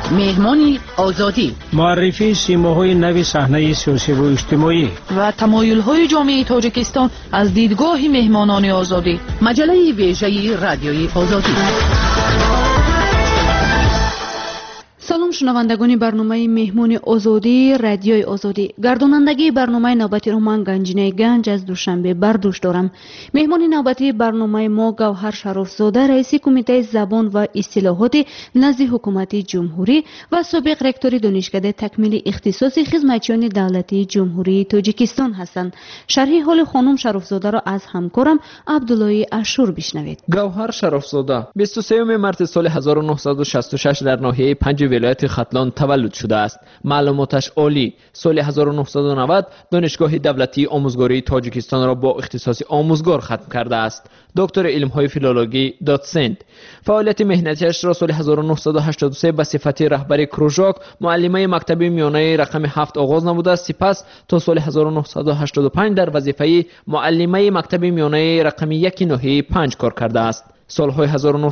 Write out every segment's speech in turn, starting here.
مهمان آزادی، معرفی سیماهای نو صحنه سیاسی و اجتماعی و تمایل‌های جامعه تاجیکستان از دیدگاه مهمانان آزادی. مجله ویژه رادیوی آزادی. سلام شنوندگان برنامه مهمان آزادی رادیوی آزادی. گردانندگی برنامه نوبتی رو من گنجینه گنج از دوشنبه بر دوش دارم. مهمان نوبتی برنامه ما گوهر شرافزاده رئیس کمیته زبان و اصطلاحات نزد حکومت جمهوری و سابق رکتور دانشکده تکمیل اختصاص خدمتیان دولتی جمهوری تاجیکستان هستند. شرح حال خانم شرافزاده را از همکارم عبدالله اشور بشنوید. گوهر شرافزاده 23 مارس سال 1966 در ناحیه 5 ولایت ختلان تولد شده است. معلوماتش عالی. سال 1990 دانشگاه دولتی آموزگاری تاجیکستان را با اختصاص آموزگار ختم کرده است. دکتر علم‌های فیلولوژی دادسنت. فعالیت مهنتیش را سال 1983 به صفت رهبر کروژاک معلمه مکتب میانه رقم 7 آغاز نموده، سپس تا سال 1985 در وظیفه معلمه مکتب میانه رقم 1 ناحیه 5 کار کرده است. سالهای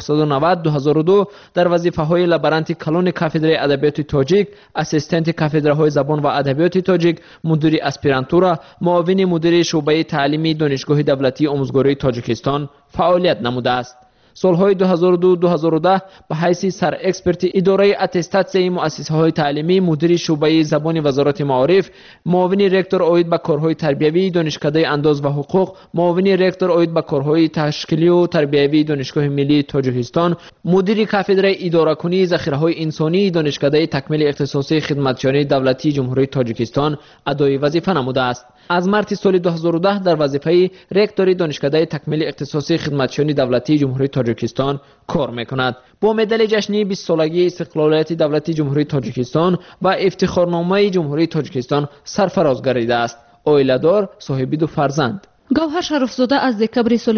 1990-2002 در وظیفه‌های لابرانت کلون کافدره ادبیات تاجیک، اسیستنت کافدره‌های زبان و ادبیات تاجیک، مدیر اسپیرانتورا، معاون مدیر شعبه تعلیمی دانشگاه دولتی آموزگاری تاجیکستان فعالیت نموده است. سالهای 2002-2010 به حیث سر اکسپرت اداره اتستاتسیای مؤسسه‌های تعلیمی، مدیر شعبه زبان وزارت معارف، معاون رکتور عاید به کارهای تربیوی دانشکده انداز و حقوق، معاون رکتور عاید به کارهای تشکیلی و تربیوی دانشگاه ملی تاجیکستان، مدیر کافدره اداره‌کنی ذخیره‌های انسانی دانشکده تکمیل اختصاصی خدمتیان دولتی جمهوری تاجیکستان ادای وظیفه نموده است. از مارس سال 2010 در وظیفه رکتور دانشکده تکمیل اختصاصی خدمتیان دولتی جمهوری تاجیکستان کار میکند. با مدال جشنی 20 سالگی استقلالیت دولتی جمهوری تاجیکستان و افتخارنامه جمهوری تاجیکستان سرفراز گردیده است. عائله‌دار، صاحب 2 فرزند. گوهر شرافزاده از دکمبر سال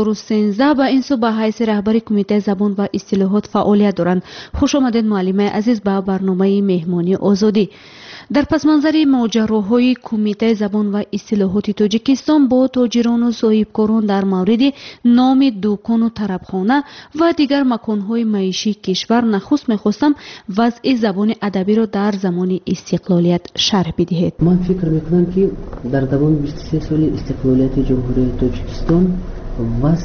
2013 به این سو به حیث رهبر کمیته زبان و اصطلاحات فعالیت دارند. خوش آمدید معلم عزیز به برنامه مهمانی آزادی. در پس منظر ماجراهای کمیته زبان و اصطلاحات تاجیکستان با تاجران و صاحبکاران در مورد نام دکان و طربخانه و دیگر مکانهای معیشی کشور نخست می‌خواستم وضع زبان ادبی را در زمان استقلالیت شرح بدهید. من فکر میکنم که در زمان 23 سال استقلالیت جمهوری تاجیکستان وضع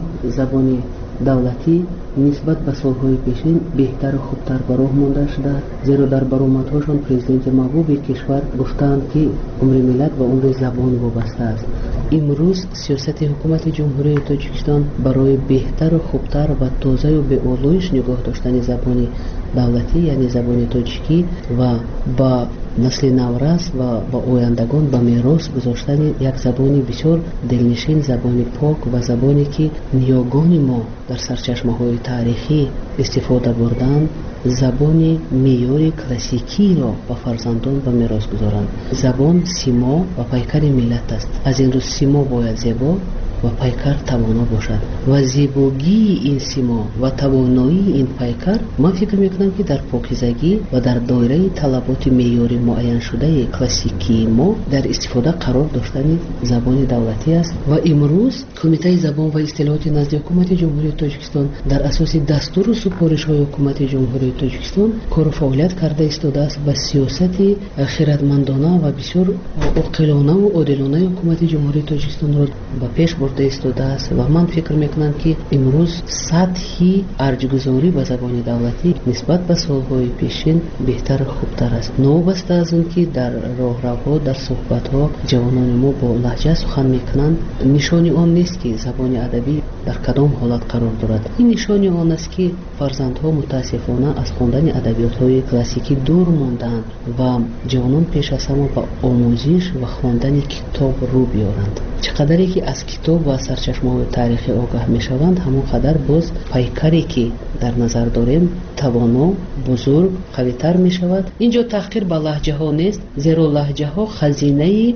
زبان دولتی نسبت به سالهای پیشین بهتر و خوبتر به راه مانده شده، زیرا در برآمدهاشان پرزیدنت محبوب کشور گفتند که عمر ملت و عمر زبان وابسته است. امروز سیاست حکومت جمهوری تاجیکستان برای بهتر و خوبتر و تازه و به آلایش نگاه داشتن زبان دولتی یعنی زبان تاجیکی و با نسل نورس و با آیندگان به میراث گذاشتن یک زبانی بسیار دلنشین، زبان پاک و زبانی که نیاگان ما در سرچشمه‌های تاریخی استفاده بردند، زبان معیار کلاسیکی را به فرزندان به میراث گذارند. زبان سیما و پیکر ملت است. از این رو سیما باید زیبا و پیکر توانا باشد و زیبایی این سیما و توانایی این پیکر من فکر میکنم که در پاکیزگی و در دایره طلبات معیاری معین شده کلاسیکی ما در استفاده قرار داشتن زبان دولتی است و امروز کمیته زبان و اصطلاحات نزد حکومت جمهوری تاجیکستان در اساس دستور و سفارش‌های حکومت جمهوری تاجیکستان کار و فعالیت کرده ایستاده است و سیاست خردمندانه و بسیار عاقلانه و عادلانه حکومت جمهوری تاجیکستان را به پیش برده ایستاده است و من فکر میکنم که امروز سطحی ارجگذاری به زبان دولتی نسبت به سالهای پیشین بهتر و خوبتر است. نوبسته از اون که در راهروها در صحبت‌ها جوانان ما با لهجه سخن میکنند، نشانی آن نیست که زبان ادبی در کدام حالت قرار دارد. این نشانی آن است که فرزندها متاسفانه از خواندن ادبیات‌های کلاسیکی دور ماندند و جوانان پیش از همه به آموزش و خواندن کتاب رو بیارند. چقدری که از کتاب و سرچشمه‌های تاریخی آگاه میشوند، همون قدر باز پیکری که در نظر داریم توانا، بزرگ، قوی‌تر میشود. اینجا تحقیر به لهجه ها نیست، زیرا لهجه ها خزینه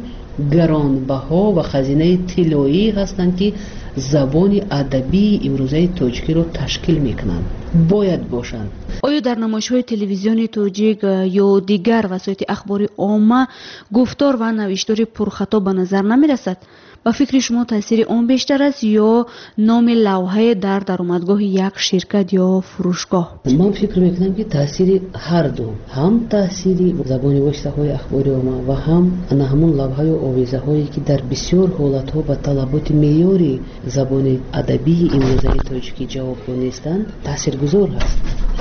گرانبها و خزینه طلایی هستند که زبان ادبی امروزه تاجیکی رو تشکیل میکنند، باید باشند. آیا در نمایش‌های تلویزیونی تاجیک یا دیگر وسایل اخباری عامه گفتار و نوشتار پرخطا به نظر نمی‌رسد؟ ба фикри шумо таъсири он бештар аст ё номи лавҳае дар даромадгоҳи як ширкат ё фурӯшгоҳ? ман фикр мекунам ки таъсири ҳарду, ҳам таъсири забони воситаҳои ахбори омма ва ҳам ана ҳамун лавҳаю овезаҳое ки дар бисёр ҳолатҳо ба талаботи меъёри забони адабии имрӯзаи тоҷикӣ ҷавобгӯ нестанд, таъсиргузор ҳаст.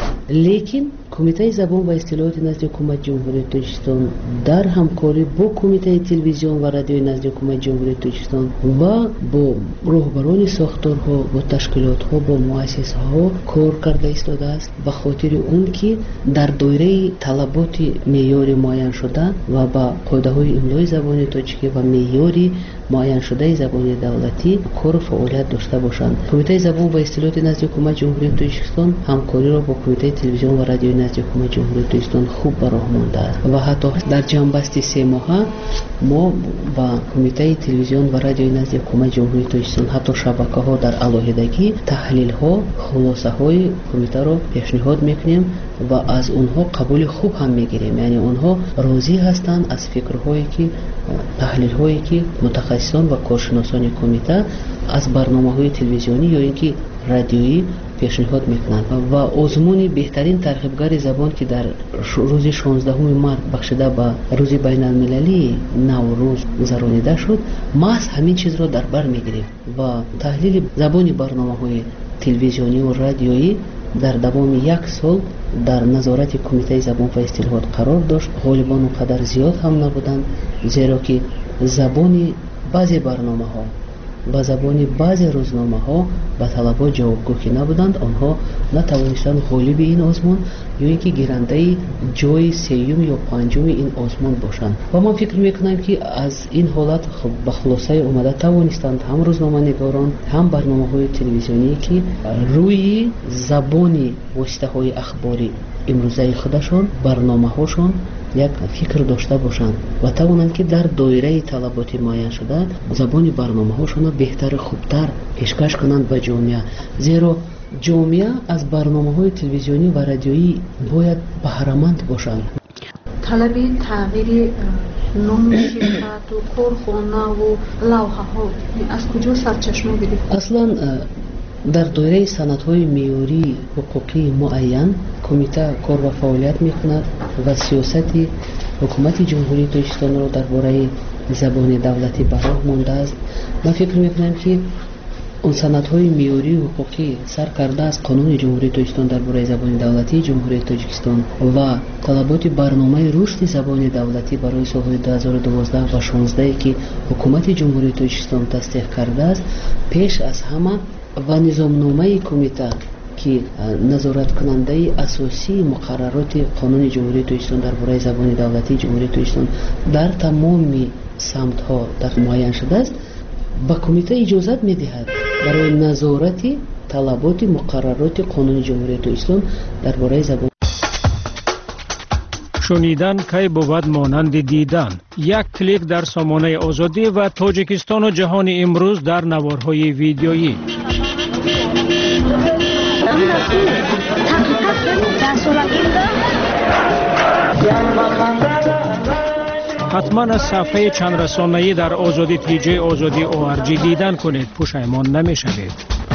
лекин кумитаи забон ва иттилоъоти назди ҳукумати ҷумҳурии тоҷикистон дар ҳамкорӣ бо кумитаи телевизион ва радиои назди ҳукумати ҷумҳурии тоҷикистон ва бо роҳбарони сохторҳо, бо ташкилотҳо, бо муассисаҳо кор карда истодааст ба хотири он ки дар доираи талаботи меъёри муайяншуда ва ба қоидаҳои имлои забони тоҷикӣ ва меъёри муайяншудаи забони давлатӣ кору фаъолият дошта бошанд. Кумитаи забон ва иттилоъоти назди ҳукумати ҷумҳурии тоҷикистон ҳамкориро бо кумитаи телевизион ва радиои назди ҳукумати ҷумҳурии тоҷикистон хуб ба роҳ мондааст ва ҳатто дар ҷамъбасти 3 моҳа мо ба кумитаи телевизион ва радиои назди ҳукумати ҷумҳурии тоҷикистон ҳатто шабакаҳо дар алоҳидагӣ таҳлилҳо, хулосаҳои кумитаро пешниҳод мекунем ва аз онҳо қабули хуб ҳам мегирем. яъне онҳо розӣ ҳастанд аз фикрҳое ки таҳлилҳое ки мутахассисон ва коршиносони кумита аз барномаҳои телевизионӣ ё ин ки радиоӣ пешниҳод мекунанд ва озмуни беҳтарин тарғибгари забон ки дар рӯзи 16 март бахшида ба рӯзи байналмилалии наврӯз гузаронида шуд, маҳз ҳамин чизро дар бар мегирем ва таҳлили забони барномаҳои телевизиониву радиоӣ дар давоми 1 сол дар назорати кумитаи забон ва иттилоъот қарор дошт. ғолибон он қадар зиёд ҳам набуданд, зеро ки забони баъзе барномаҳо ба забони баъзе рӯзномаҳо ба талабот ҷавобгӯ ки набуданд, онҳо натавонистанд ғолиби ин озмун ё ин ки гирандаи ҷои 3-ум ё 5-уми ин озмун бошанд. ва ман фикр мекунам ки аз ин ҳолат ба хулосаи омада тавонистанд ҳам рӯзноманигорон, ҳам барномаҳои телевизионӣ ки рӯи забони воситаҳои ахбори имрӯзаи худашон, барномаҳошон як фикр дошта бошанд ва тавонанд ки дар доираи талаботи муайяншуда забони барномаҳошонро беҳтару хубтар пешкаш кунанд ба ҷомеа. зеро ҷомеа аз барномаҳои телевизионӣ ва радиоӣ бояд баҳраманд бошанд. талаби тағйири номи ширкату корхонаву лавҳаҳо аз куҷо сарчашма гирифт? Аслан дар доираи санадҳои меъёрии ҳуқуқии муайян кумита кор ва фаъолият мекунад ва сиёсати ҳукумати ҷумҳурии тоҷикистонро дар бораи забони давлатӣ ба роҳ мондааст. ман фикр мекунам ки он санадҳои меъёрии ҳуқуқӣ сар кардааст қонуни ҷумҳурии тоҷикистон дар бораи забони давлатии ҷумҳурии тоҷикистон ва талаботи барномаи рушди забони давлатӣ барои солҳои 2012 ва 2016 ки ҳукумати ҷумҳурии тоҷикистон тасдиқ кардааст, пеш аз ҳама ва низомномаи кумита ки назораткунандаи асосии муқаррароти қонуни ҷумҳурии тоҷикистон дар бораи забони давлатии ҷумҳурии тоҷикистон дар тамоми самтҳо дар муайян шудааст, ба кумита иҷозат медиҳад барои назорати талаботи муқаррароти қонуни ҷумҳурии тоҷикистон дар бораи забон. шунидан кай бувад монанди дидан. Як клик дар сомонаи озодӣ ва Тоҷикистону ҷаҳони имрӯз дар наворҳои видеоӣ. ҳатман аз сафҳаи чандрасонаӣ дар озодӣ тиҷаи озодӣ ORG дидан кунед, пушаймон намешавед.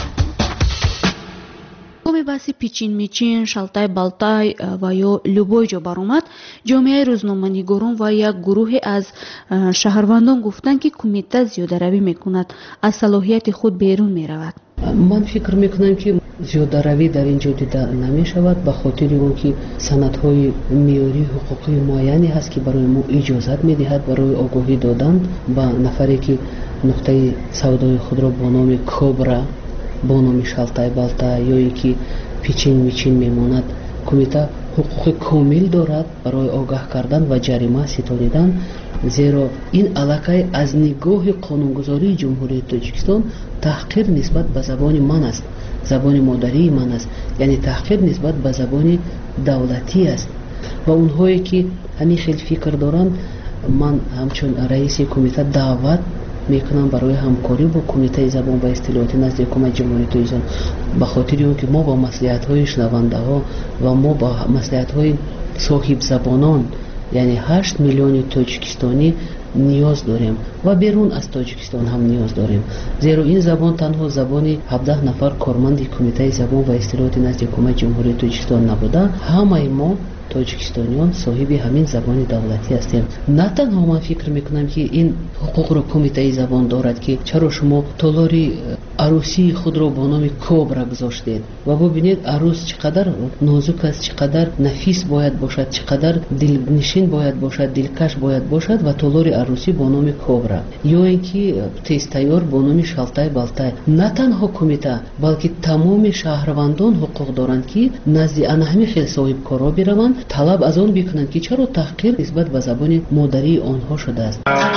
баҳси пичин-мичин, шалтай-балтай ва ё любой ҷо баромад, ҷомеаи рӯзноманигорон ва як гурӯҳе аз шаҳрвандон гуфтанд ки кумита зиёдаравӣ мекунад, аз салоҳияти худ берун меравад. ман фикр мекунам ки зиёдаравӣ дар ин ҷо дида намешавад ба хотири он ки санадҳои меъёрии ҳуқуқии муайяне ҳаст ки барои мо иҷозат медиҳад барои огоҳӣ додан ба нафаре ки нуқтаи савдои худро бо номи кобра, бо номи шалтай-балтай ё ин ки пичин-мичин мемонад. кумита ҳуқуқи комил дорад барои огаҳ кардан ва ҷарима ситонидан, зеро ин аллакай аз нигоҳи қонунгузории ҷумҳурии тоҷикистон таҳқир нисбат ба забони ман аст, забони модарии ман аст, яъне таҳқир нисбат ба забони давлатӣ аст. ва онҳое ки ҳамин хел фикр доранд, ман ҳамчун раиси кумита даъват мекунам барои ҳамкорӣ бо кумитаи забон ва иттилоъоти назди ҳукумати ҷумҳурии тоҷикистон, ба хотири он ки мо ба маслиҳатҳои шунавандаҳо ва мо ба маслиҳатҳои соҳибзабонон, яъне 8 миллиони тоҷикистонӣ نیاز داریم و بیرون از تاجیکستان هم نیاز داریم، زیرا این زبان تنها زبانی 17 نفر کارمند کمیته زبان و اصطلاحات نزد حکومت جمهوری تاجیکستان نبوده، همه ما تاجیکستانیان صاحب همین زبان دولتی هستیم. نه تنها من فکر میکنم که این حقوق رو کمیته زبان دارد که چرا شما تالاری عروسی خود رو با نام کبرا گذاشتید و ببینید عروس چقدر نازک است، چقدر نفیس باید باشد، چقدر دلنشین باید باشد، دلکش باید باشد و تالاری عروسی با نام کبرا، یا اینکه تیز تیار با نام شالتای بالتای. نه تنها کمیته بلکه تمام شهروندان حقوق دارند که نزد آنها خیلی صاحب کارا بروند، طلب از آن بکنند که چرا تحقیر نسبت به زبان مادری آنها شده است.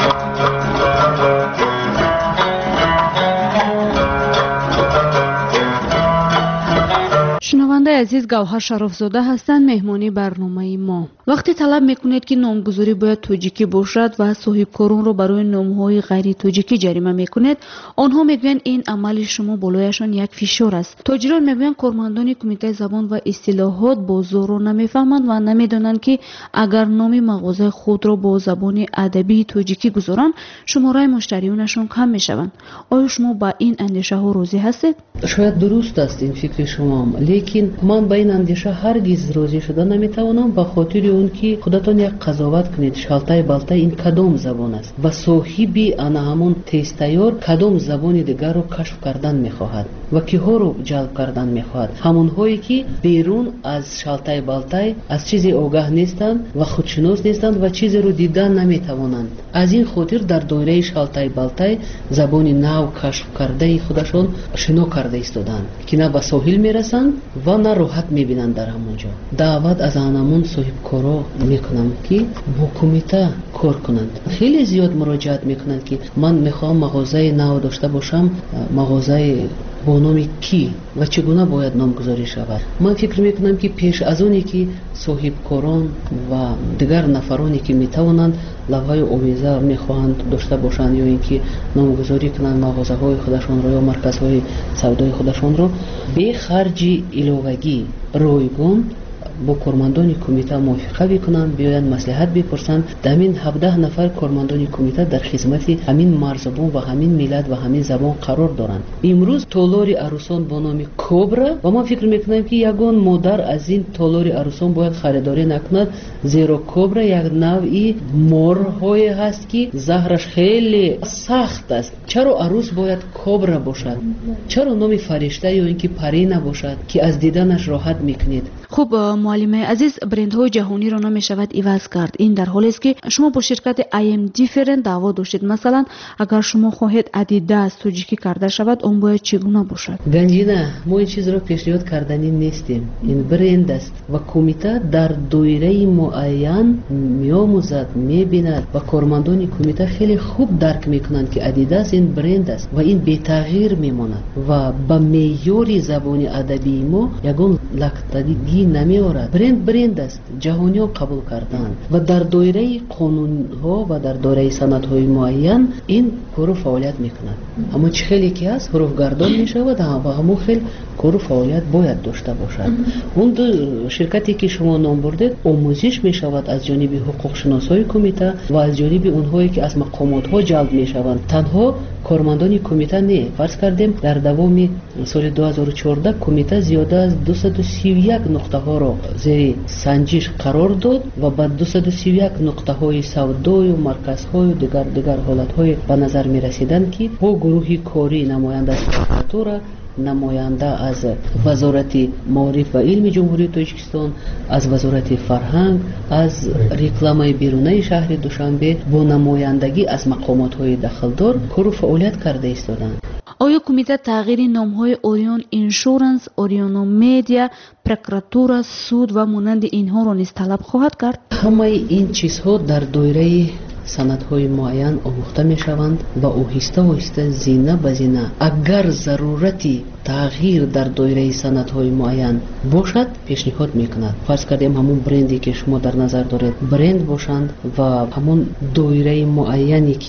شنونده عزیز، گوهر شرافزاده هستند مهمانی برنامه ما. وقتی طلب میکنید که نامگذاری باید توجیکی باشد و صاحبکاران رو برای نامهای غیر توجیکی جریمه میکنید، آنها میگویند این عمل شما بالایشان یک فشار است. تاجران میگویند کارمندان کمیته زبان و اصطلاحات بازار رو نمیفهمند و نمیدانند که اگر نام مغازه خود را با زبان ادبی توجیکی گذارند شماره مشتریانشان کم میشوند. آیا شما با این اندیشه ها راضی هستید؟ شاید درست است این فکر شما، لیکن من با این اندیشه هرگز راضی شده نمیتوانم، به خاطر اون که خودتان یک قضاوت کنید شالتای بالتای این کدام زبان است و صاحبی آن همون تستیار کدام زبانی دیگر رو کشف کردن میخواهد و کیها رو جلب کردن میخواهد، همون هایی که بیرون از شالتای بالتای از چیزی آگاه نیستند و خودشناس نیستند و چیزی رو دیدن نمیتوانند. از این خاطر در دایره شالتای بالتای زبانی نو کشف کرده خودشون شنو کرده ایستادند که نه به ساحل میرسند و نه راحت میبینند. در همونجا دعوت از آنمون صاحب کارا میکنم که با کمیته کار کنند. خیلی زیاد مراجعت میکنند که من میخوام مغازه نو داشته باشم، مغازه با نام کی و چگونه باید نامگذاری شود. من فکر میکنم که پیش از اونی که صاحب کاران و دیگر نفرانی که میتوانند لوحه آویزه میخواهند داشته باشند یا اینکه نامگذاری کنند مغازه های خودشان را یا مرکز های سودای خودشان را به خرج علاوگی رایگان با کارمندان کمیته موافقه بکنند، بیایند مصلحت بپرسند. همین 17 نفر کارمندان کمیته در خدمت همین مرزبان و همین ملت و همین زبان قرار دارند. امروز تالاری عروسان با نام کبرا و من فکر میکنم که یگان مادر از این تالاری عروسان باید خریداری نکند، زیرا کبرا یک نوعی مارهای هست که زهرش خیلی سخت است. چرا عروس باید کبرا باشد؟ چرا نام فرشته یا اینکه پری نباشد که از دیدنش راحت میکنید؟ خب معلم عزیز، برندهای جهانی را نمیشود عوض کرد. این در حالی است که شما با شرکت IM Different دعوا داشتید. مثلا اگر شما خواهید ادیداس توجیکی کرده شود اون باید چگونه باشد؟ گنجینه ما این چیز را پیشنهاد کردنی نیستیم. این برند است و کمیته در دایره معین میآموزد، میبیند و کارمندان کمیته خیلی خوب درک میکنند که ادیداس این برند است و این بی تغییر میماند و با معیار زبان ادبی ما یگان لختگی نمیآورد. برند است، جهانی ها قبول کردن و در دایره قانون ها و در دایره سند های معین این کار فعالیت میکنند. اما چه خیلی که است حروف گردان میشود و همون خیلی کار فعالیت باید داشته باشد. اون دو شرکتی که شما نام بردید آموزش میشود از جانب حقوق شناسای کمیته و از جانب اونهایی که از مقامات ها جلب میشوند. تنها کارمندان کمیته نه. فرض کردیم در دوام سال 2014 کمیته زیاده از 231 نقطه ها را زیر سنجش قرار داد و بعد 231 نقطه های سودای و مرکز های و دیگر حالت های به نظر می رسیدند که با گروه کاری نماینده از پرکاتورا، نماینده از وزارت معارف و علم جمهوری تاجیکستان، از وزارت فرهنگ، از رکلام بیرونی شهر دوشنبه با نمایندگی از مقامات های دخلدار کار و فعالیت کرده ایستادند. آیا کمیته تغییر نام‌های اوریون اینشورنس، اوریونو میدیا، پرکراتورا، سود و مانند اینها را نیز طلب خواهد کرد؟ همه این چیزها در دایره سندهای معین آموخته می شوند و آهسته زینه به زینه اگر ضرورتی تغییر در دایره سندهای معین باشد پیشنهاد میکند. فرض کردیم همون برندی که شما در نظر دارید برند باشند و همون دایره معینی که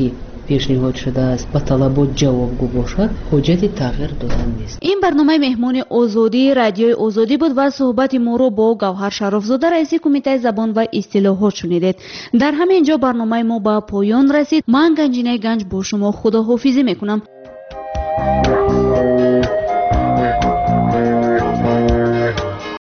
پیشنهاد شده است به طلبات جوابگو باشد حجت تغییر دادن نیست. این برنامه مهمون آزادی رادیوی آزادی بود و صحبت ما رو با گوهر شرافزاده رئیس کمیته زبان و اصطلاحات شنیدید. در همین جا برنامه ما به پایان رسید. من گنجینه گنج با شما خداحافظی میکنم.